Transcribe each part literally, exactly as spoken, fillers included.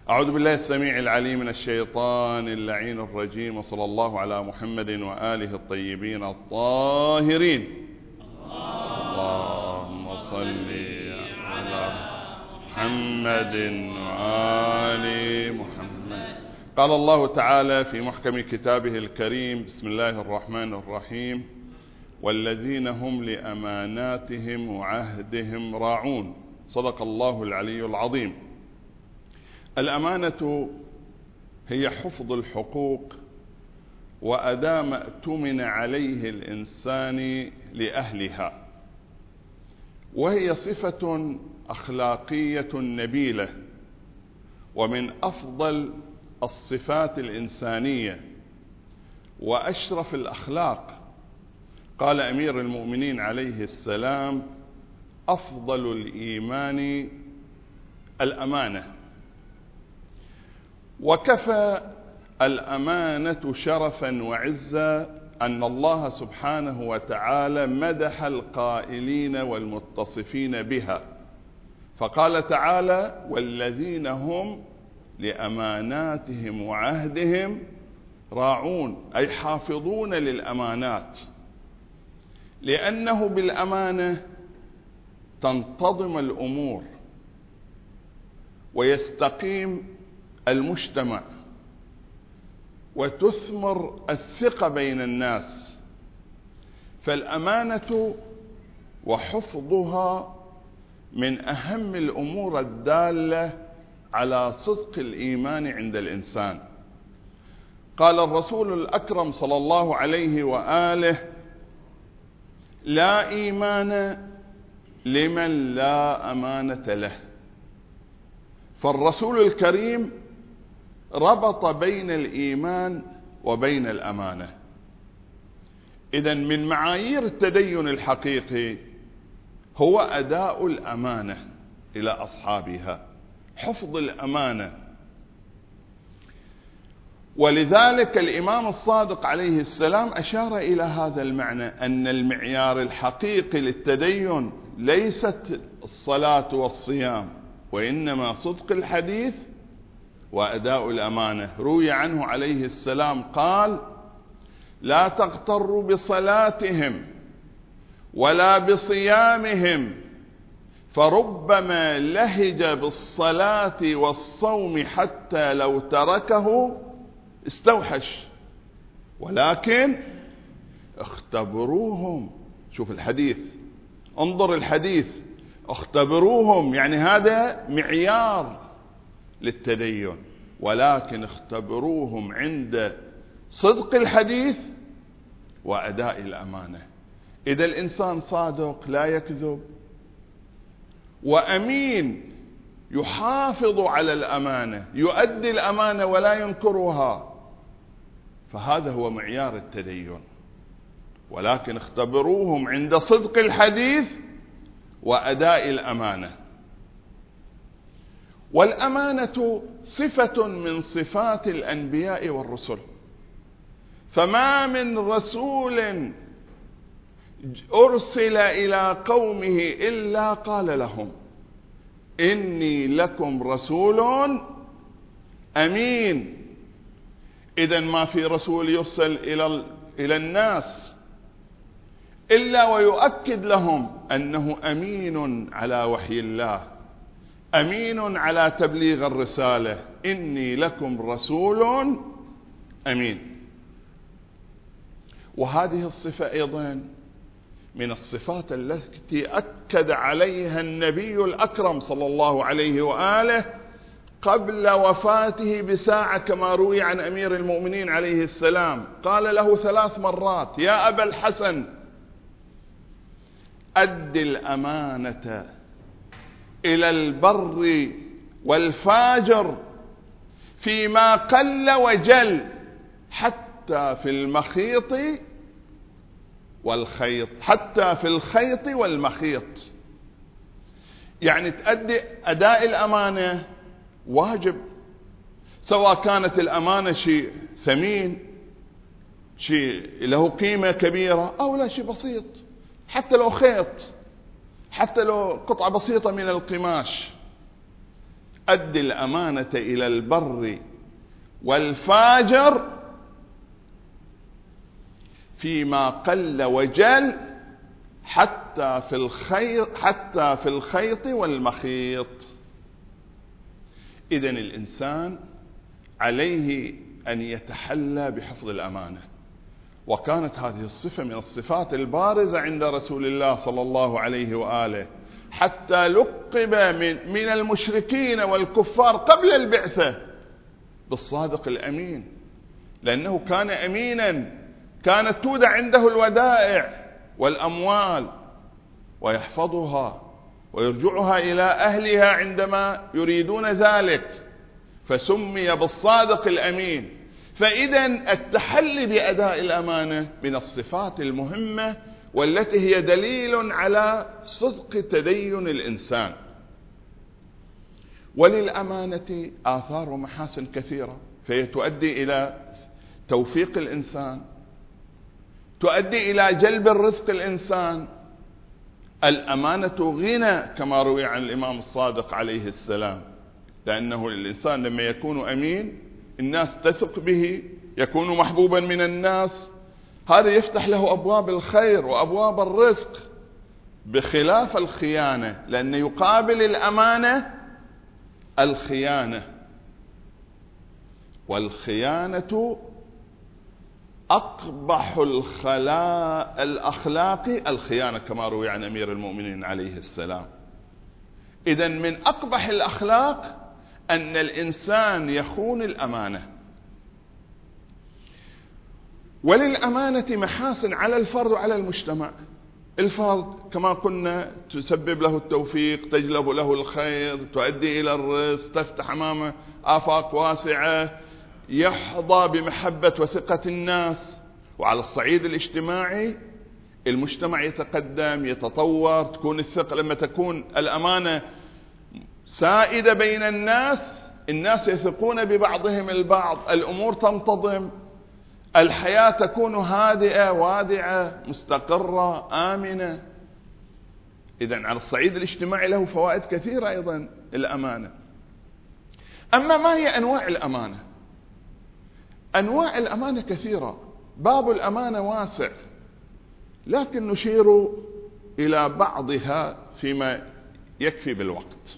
أعوذ بالله السميع العليم من الشيطان اللعين الرجيم، وصلى الله على محمد وآله الطيبين الطاهرين. اللهم صل على محمد وآل محمد. قال الله تعالى في محكم كتابه الكريم: بسم الله الرحمن الرحيم: والذين هم لأماناتهم وعهدهم راعون. صدق الله العلي العظيم. الأمانة هي حفظ الحقوق وأداء ما اؤتمن عليه الإنسان لأهلها، وهي صفة أخلاقية نبيلة ومن أفضل الصفات الإنسانية وأشرف الأخلاق. قال أمير المؤمنين عليه السلام: أفضل الإيمان الأمانة. وكفى الأمانة شرفا وعزا أن الله سبحانه وتعالى مدح القائلين والمتصفين بها، فقال تعالى: والذين هم لأماناتهم وعهدهم راعون، أي حافظون للأمانات، لأنه بالأمانة تنتظم الأمور ويستقيم المجتمع وتثمر الثقة بين الناس. فالأمانة وحفظها من أهم الأمور الدالة على صدق الإيمان عند الإنسان. قال الرسول الأكرم صلى الله عليه وآله: لا إيمان لمن لا أمانة له. فالرسول الكريم ربط بين الإيمان وبين الأمانة. إذن من معايير التدين الحقيقي هو أداء الأمانة إلى أصحابها، حفظ الأمانة. ولذلك الإمام الصادق عليه السلام أشار إلى هذا المعنى، أن المعيار الحقيقي للتدين ليست الصلاة والصيام، وإنما صدق الحديث وأداء الأمانة. روي عنه عليه السلام قال: لا تغتروا بصلاتهم ولا بصيامهم، فربما لهج بالصلاة والصوم حتى لو تركه استوحش، ولكن اختبروهم. شوف الحديث، انظر الحديث، اختبروهم، يعني هذا معيار للتدين، ولكن اختبروهم عند صدق الحديث وأداء الأمانة. إذا الإنسان صادق لا يكذب وأمين يحافظ على الأمانة، يؤدي الأمانة ولا ينكرها، فهذا هو معيار التدين. ولكن اختبروهم عند صدق الحديث وأداء الأمانة. والأمانة صفة من صفات الأنبياء والرسل، فما من رسول أرسل إلى قومه إلا قال لهم: إني لكم رسول أمين. إذن ما في رسول يرسل إلى إلى الناس إلا ويؤكد لهم أنه أمين على وحي الله، أمين على تبليغ الرسالة. إني لكم رسول أمين. وهذه الصفة أيضا من الصفات التي أكد عليها النبي الأكرم صلى الله عليه وآله قبل وفاته بساعة، كما روي عن أمير المؤمنين عليه السلام. قال له ثلاث مرات: يا أبا الحسن، أد الأمانة إلى البر والفاجر فيما قل وجل، حتى في المخيط والخيط، حتى في الخيط والمخيط. يعني تأدي أداء الأمانة واجب، سواء كانت الأمانة شيء ثمين، شيء له قيمة كبيرة، أو لا شيء بسيط، حتى لو خيط، حتى لو قطعة بسيطة من القماش. أد الأمانة إلى البر والفاجر فيما قل وجل، حتى في الخيط حتى في الخيط والمخيط. إذن الإنسان عليه أن يتحلى بحفظ الأمانة، وكانت هذه الصفة من الصفات البارزة عند رسول الله صلى الله عليه وآله، حتى لقب من, من المشركين والكفار قبل البعثة بالصادق الأمين، لأنه كان أمينا، كانت تودع عنده الودائع والأموال ويحفظها ويرجعها إلى أهلها عندما يريدون ذلك، فسمي بالصادق الأمين. فإذا التحلي بأداء الأمانة من الصفات المهمة والتي هي دليل على صدق تدين الإنسان. وللأمانة آثار ومحاسن كثيرة، فهي تؤدي إلى توفيق الإنسان، تؤدي إلى جلب الرزق الإنسان. الأمانة غنى كما روي عن الإمام الصادق عليه السلام، لأنه الإنسان لما يكون أمين الناس تثق به، يكون محبوبا من الناس، هذا يفتح له أبواب الخير وأبواب الرزق، بخلاف الخيانة، لأن يقابل الأمانة الخيانة، والخيانة أقبح الخلاء الأخلاق الخيانة كما روي عن أمير المؤمنين عليه السلام. إذن من أقبح الأخلاق أن الإنسان يخون الأمانة. وللأمانة محاسن على الفرد وعلى المجتمع. الفرد كما قلنا تسبب له التوفيق، تجلب له الخير، تؤدي إلى الرزق، تفتح أمامه آفاق واسعة، يحظى بمحبة وثقة الناس. وعلى الصعيد الاجتماعي المجتمع يتقدم يتطور، تكون الثقة لما تكون الأمانة سائدة بين الناس، الناس يثقون ببعضهم البعض، الأمور تنتظم، الحياة تكون هادئة وادعة مستقرة آمنة. إذن على الصعيد الاجتماعي له فوائد كثيرة أيضا الأمانة. أما ما هي أنواع الأمانة؟ أنواع الأمانة كثيرة، باب الأمانة واسع، لكن نشير إلى بعضها فيما يكفي بالوقت.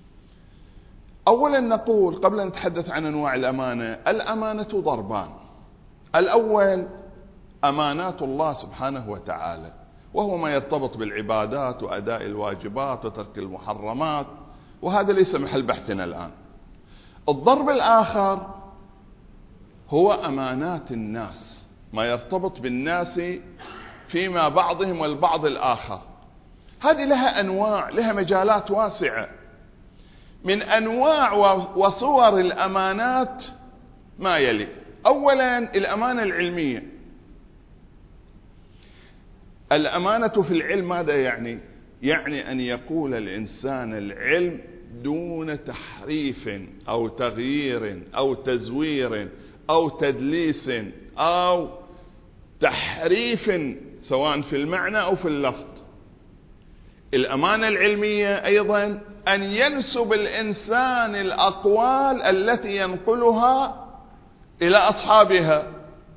أولا نقول قبل أن نتحدث عن أنواع الأمانة، الأمانة ضربان. الأول أمانات الله سبحانه وتعالى، وهو ما يرتبط بالعبادات وأداء الواجبات وترك المحرمات، وهذا ليس محل بحثنا الآن. الضرب الآخر هو أمانات الناس، ما يرتبط بالناس فيما بعضهم والبعض الآخر. هذه لها أنواع، لها مجالات واسعة. من أنواع وصور الأمانات ما يلي. أولا الأمانة العلمية. الأمانة في العلم ماذا يعني؟ يعني أن يقول الإنسان العلم دون تحريف أو تغيير أو تزوير أو تدليس أو تحريف سواء في المعنى أو في اللفظ. الأمانة العلمية أيضا أن ينسب الإنسان الأقوال التي ينقلها إلى أصحابها،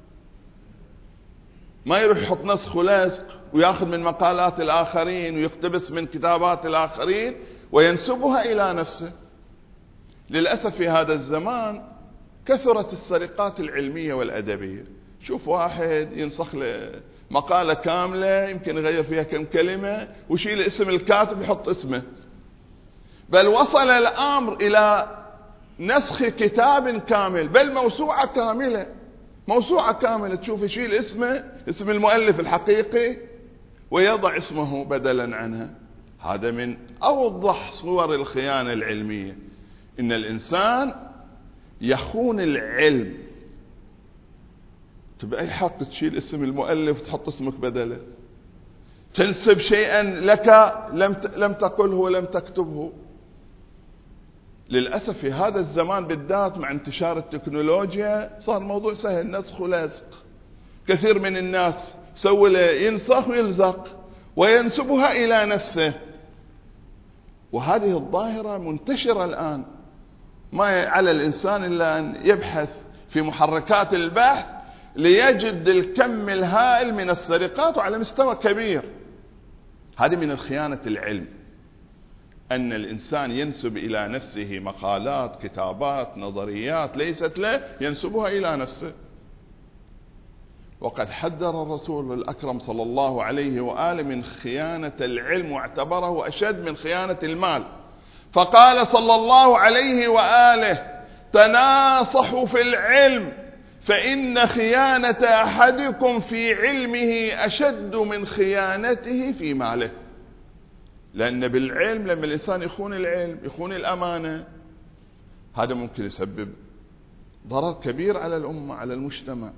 ما يروح يحط نسخ ولزق ويأخذ من مقالات الآخرين ويقتبس من كتابات الآخرين وينسبها إلى نفسه. للأسف في هذا الزمان كثرت السرقات العلمية والأدبية. شوف واحد ينسخ له مقالة كاملة يمكن يغير فيها كم كلمة ويشيل اسم الكاتب يحط اسمه، بل وصل الأمر إلى نسخ كتاب كامل، بل موسوعة كاملة، موسوعة كاملة تشوف يشيل اسمه اسم المؤلف الحقيقي ويضع اسمه بدلا عنها. هذا من أوضح صور الخيانة العلمية، إن الإنسان يخون العلم. بأي حق تشيل اسم المؤلف وتحط اسمك بدله؟ تنسب شيئا لك لم لم تقله ولم تكتبه. للأسف في هذا الزمان بالذات مع انتشار التكنولوجيا صار موضوع سهل، نسخ ولزق. كثير من الناس سوى له ينسخ ويلزق وينسبها إلى نفسه، وهذه الظاهرة منتشرة الآن. ما على الإنسان إلا أن يبحث في محركات البحث ليجد الكم الهائل من السرقات وعلى مستوى كبير. هذه من الخيانة العلم، أن الإنسان ينسب إلى نفسه مقالات، كتابات، نظريات ليست له، ينسبها إلى نفسه. وقد حذر الرسول الأكرم صلى الله عليه وآله من خيانة العلم، واعتبره أشد من خيانة المال، فقال صلى الله عليه وآله: تناصحوا في العلم فإن خيانة أحدكم في علمه أشد من خيانته في ماله. لأن بالعلم لما الإنسان يخون العلم، يخون الأمانة، هذا ممكن يسبب ضرر كبير على الأمة، على المجتمع.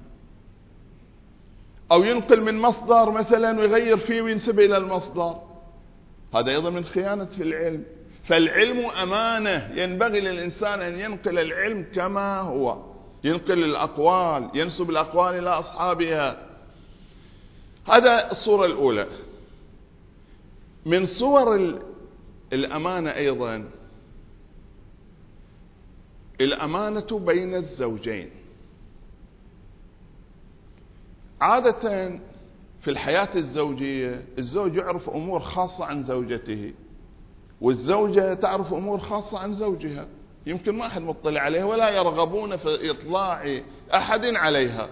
أو ينقل من مصدر مثلا ويغير فيه وينسب إلى المصدر، هذا أيضا من خيانة في العلم. فالعلم أمانة، ينبغي للإنسان أن ينقل العلم كما هو، ينقل الأقوال، ينسب الأقوال إلى أصحابها. هذا الصورة الأولى. من صور الأمانة أيضا الأمانة بين الزوجين. عادة في الحياة الزوجية الزوج يعرف أمور خاصة عن زوجته، والزوجة تعرف أمور خاصة عن زوجها، يمكن ما أحد مطلع عليها ولا يرغبون في إطلاع أحد عليها.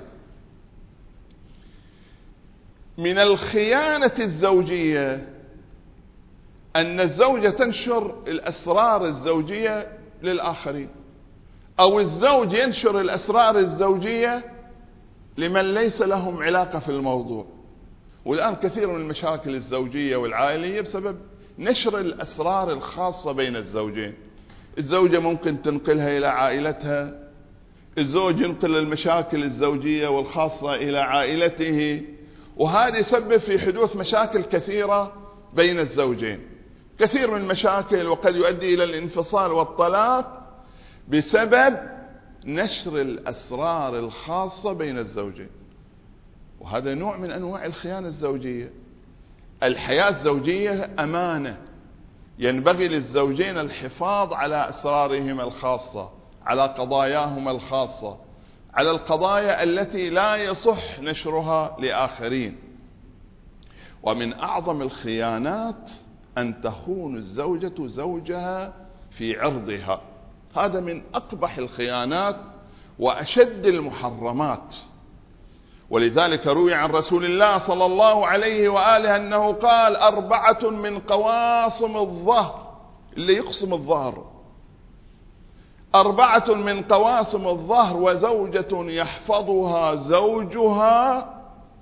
من الخيانة الزوجية أن الزوجة تنشر الأسرار الزوجية للآخرين، أو الزوج ينشر الأسرار الزوجية لمن ليس لهم علاقة في الموضوع. والآن كثير من المشاكل الزوجية والعائلية بسبب نشر الأسرار الخاصة بين الزوجين. الزوجة ممكن تنقلها إلى عائلتها، الزوج ينقل المشاكل الزوجية والخاصة إلى عائلته، وهذا يسبب في حدوث مشاكل كثيرة بين الزوجين. كثير من المشاكل وقد يؤدي إلى الانفصال والطلاق بسبب نشر الأسرار الخاصة بين الزوجين، وهذا نوع من أنواع الخيانة الزوجية. الحياة الزوجية أمانة، ينبغي للزوجين الحفاظ على أسرارهم الخاصة، على قضاياهما الخاصة، على القضايا التي لا يصح نشرها لآخرين. ومن أعظم الخيانات أن تخون الزوجة زوجها في عرضها، هذا من أقبح الخيانات وأشد المحرمات. ولذلك روي عن رسول الله صلى الله عليه وآله أنه قال: أربعة من قواصم الظهر، اللي يقسم الظهر، أربعة من قواصم الظهر وزوجة يحفظها زوجها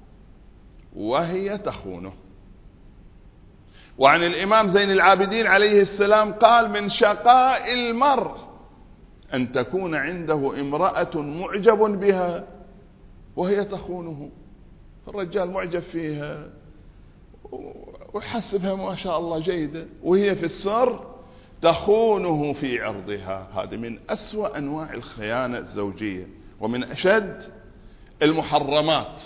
وهي تخونه. وعن الإمام زين العابدين عليه السلام قال: من شقاء المرء أن تكون عنده امرأة معجب بها وهي تخونه. الرجال معجب فيها وحسبها ما شاء الله جيدة، وهي في السر تخونه في عرضها. هذا من أسوأ أنواع الخيانة الزوجية ومن أشد المحرمات.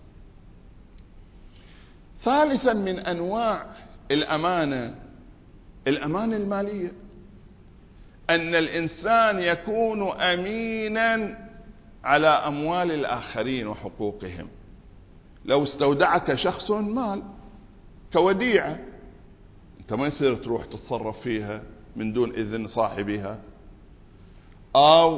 ثالثا من أنواع الأمانة الأمانة المالية، أن الإنسان يكون أمينا على أموال الآخرين وحقوقهم. لو استودعك شخص مال كوديعة، أنت ما يصير تروح تتصرف فيها من دون إذن صاحبها، أو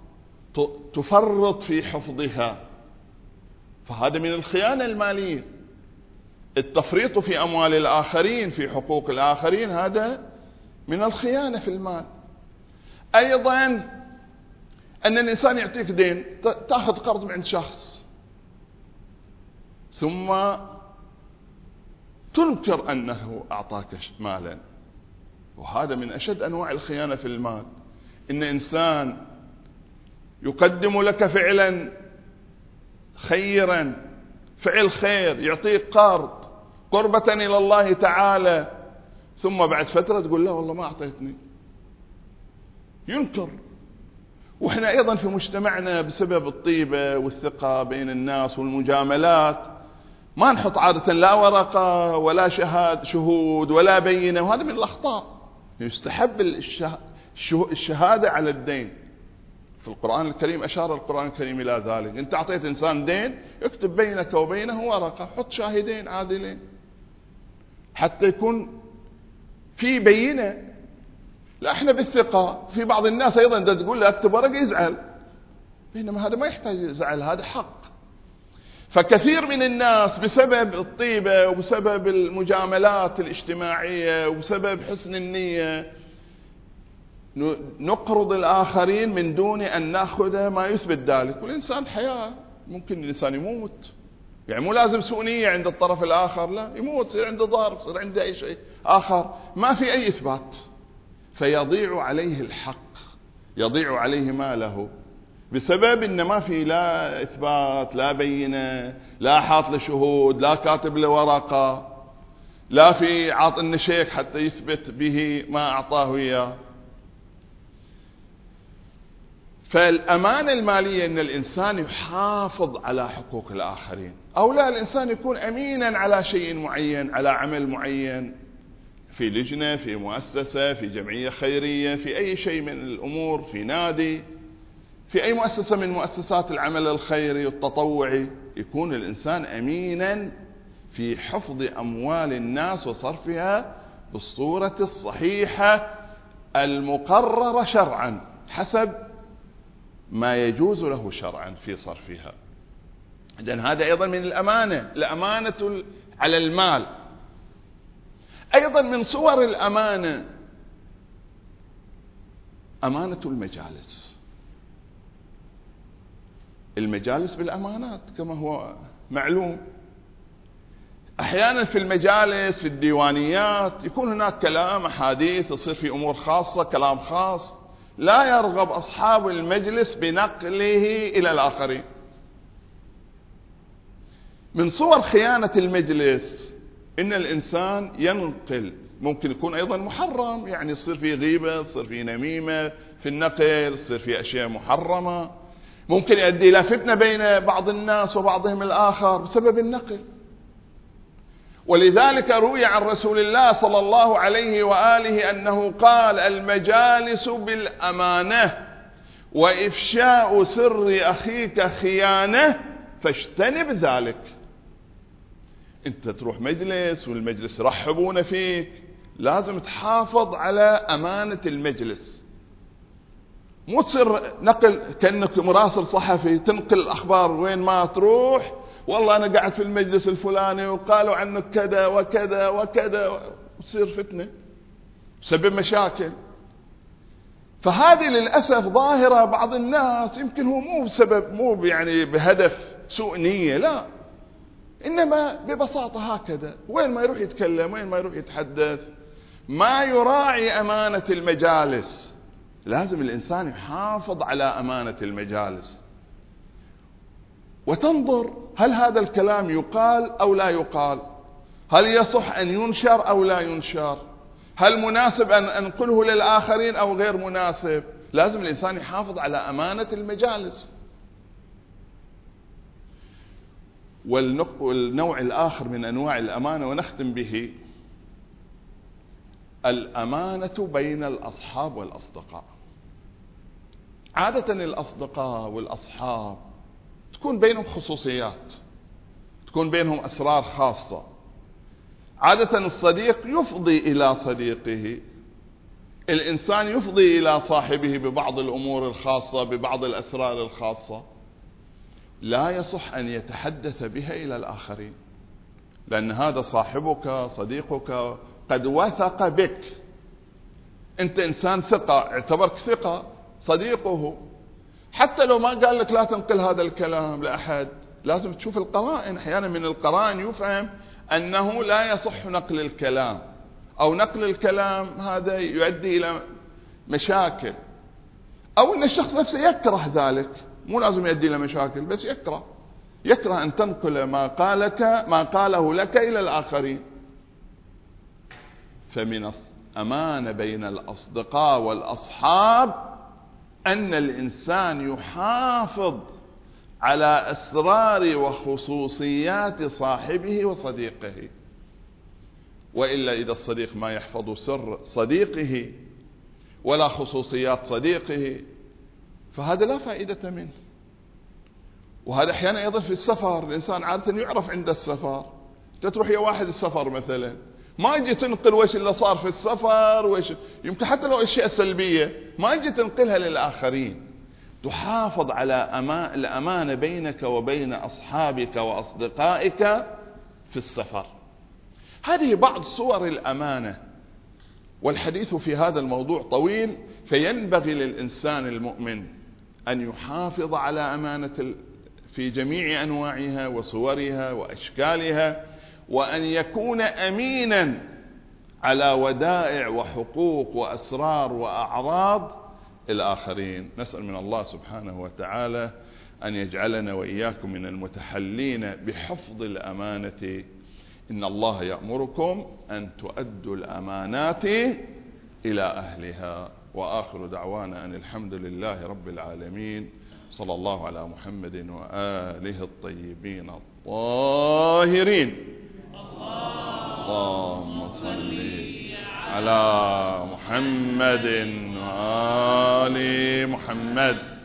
تفرط في حفظها، فهذا من الخيانة المالية. التفريط في أموال الآخرين، في حقوق الآخرين، هذا من الخيانة في المال. أيضا أن الإنسان يعطيك دين، تأخذ قرض من عند شخص ثم تنكر أنه أعطاك مالا، وهذا من أشد أنواع الخيانة في المال. إن إنسان يقدم لك فعلا خيرا، فعل خير، يعطيك قرض قربة إلى الله تعالى، ثم بعد فترة تقول له والله ما أعطيتني، ينكر. وإحنا أيضا في مجتمعنا بسبب الطيبة والثقة بين الناس والمجاملات ما نحط عادة لا ورقة ولا شهاد شهود ولا بينة، وهذا من الأخطاء. يستحب الشهادة على الدين في القرآن الكريم، أشار القرآن الكريم إلى ذلك. أنت أعطيت إنسان دين، اكتب بينك وبينه ورقة، حط شاهدين عادلين حتى يكون في بينة. لا احنا بالثقة، في بعض الناس أيضا دا تقول له اكتب ورقة يزعل، بينما هذا ما يحتاج يزعل، هذا حق. فكثير من الناس بسبب الطيبة وبسبب المجاملات الاجتماعية وبسبب حسن النية نقرض الآخرين من دون أن نأخذ ما يثبت ذلك. والإنسان حياة، ممكن الإنسان يموت، يعني مو لازم سوء نية عند الطرف الآخر، لا، يموت، يصير عنده ضرر، يصير عنده أي شيء آخر، ما في أي إثبات، فيضيع عليه الحق، يضيع عليه ماله بسبب إن ما في لا إثبات، لا بينة، لا حاط له شهود، لا كاتب له ورقة، لا في عاط إن شيك حتى يثبت به ما أعطاه إياه. فالأمانة المالية إن الإنسان يحافظ على حقوق الآخرين، أو لا الإنسان يكون أمينا على شيء معين، على عمل معين، في لجنة، في مؤسسة، في جمعية خيرية، في أي شيء من الأمور، في نادي، في أي مؤسسة من مؤسسات العمل الخيري والتطوعي، يكون الإنسان أمينا في حفظ أموال الناس وصرفها بالصورة الصحيحة المقررة شرعا حسب ما يجوز له شرعا في صرفها. إذن هذا أيضا من الأمانة، الأمانة على المال. أيضا من صور الأمانة أمانة المجالس. المجالس بالأمانات كما هو معلوم. أحيانا في المجالس، في الديوانيات، يكون هناك كلام، أحاديث، يصير في أمور خاصة، كلام خاص، لا يرغب أصحاب المجلس بنقله إلى الآخرين. من صور خيانة المجلس إن الإنسان ينقل، ممكن يكون أيضا محرم، يعني يصير في غيبة، يصير في نميمة في النقل، يصير في أشياء محرمة، ممكن يؤدي إلى فتنة بين بعض الناس وبعضهم الآخر بسبب النقل. ولذلك روي عن رسول الله صلى الله عليه وآله أنه قال: المجالس بالأمانة وإفشاء سر أخيك خيانة فاجتنب ذلك. أنت تروح مجلس والمجلس يرحبون فيك، لازم تحافظ على أمانة المجلس، مو تصير نقل كأنك مراسل صحفي تنقل الأخبار وين ما تروح، والله أنا قاعد في المجلس الفلاني وقالوا عنك كذا وكذا وكذا، وتصير فتنة تسبب مشاكل. فهذه للأسف ظاهرة بعض الناس، يمكن هو مو بسبب، مو يعني بهدف سوء نية، لا، إنما ببساطة هكذا، وين ما يروح يتكلم، وين ما يروح يتحدث، ما يراعي أمانة المجالس. لازم الإنسان يحافظ على أمانة المجالس، وتنظر هل هذا الكلام يقال أو لا يقال، هل يصح أن ينشر أو لا ينشر، هل مناسب أن أنقله للآخرين أو غير مناسب. لازم الإنسان يحافظ على أمانة المجالس. والنوع الآخر من أنواع الأمانة ونختم به، الأمانة بين الأصحاب والأصدقاء. عادة الأصدقاء والأصحاب تكون بينهم خصوصيات، تكون بينهم أسرار خاصة. عادة الصديق يفضي إلى صديقه، الإنسان يفضي إلى صاحبه ببعض الأمور الخاصة، ببعض الأسرار الخاصة، لا يصح أن يتحدث بها إلى الآخرين، لأن هذا صاحبك صديقك قد وثق بك، أنت إنسان ثقة، اعتبرك ثقة صديقه، حتى لو ما قال لك لا تنقل هذا الكلام لأحد، لازم تشوف القرائن. أحيانا من القرائن يفهم أنه لا يصح نقل الكلام، أو نقل الكلام هذا يؤدي إلى مشاكل، أو أن الشخص نفسه يكره ذلك، مو لازم يؤدي إلى مشاكل، بس يكره يكره أن تنقل ما قالك ما قاله لك إلى الآخرين. فمن الأمانة بين الأصدقاء والأصحاب أن الإنسان يحافظ على أسرار وخصوصيات صاحبه وصديقه، وإلا إذا الصديق ما يحفظ سر صديقه ولا خصوصيات صديقه، فهذا لا فائدة منه. وهذا أحيانا أيضا في السفر، الإنسان عادة يعرف عند السفر، تروح يا واحد السفر مثلا ما يجي تنقل وش اللي صار في السفر، وش يمكن حتى لو أشياء سلبية ما يجي تنقلها للآخرين، تحافظ على أما... الأمانة بينك وبين أصحابك وأصدقائك في السفر. هذه بعض صور الأمانة، والحديث في هذا الموضوع طويل، فينبغي للإنسان المؤمن أن يحافظ على أمانة في جميع أنواعها وصورها وأشكالها، وأن يكون أمينا على ودائع وحقوق وأسرار وأعراض الآخرين. نسأل من الله سبحانه وتعالى أن يجعلنا وإياكم من المتحلين بحفظ الأمانة. إن الله يأمركم أن تؤدوا الأمانات إلى أهلها. وآخر دعوانا أن الحمد لله رب العالمين. صلى الله على محمد وآله الطيبين الطاهرين. اللهم صل على محمد وآل محمد.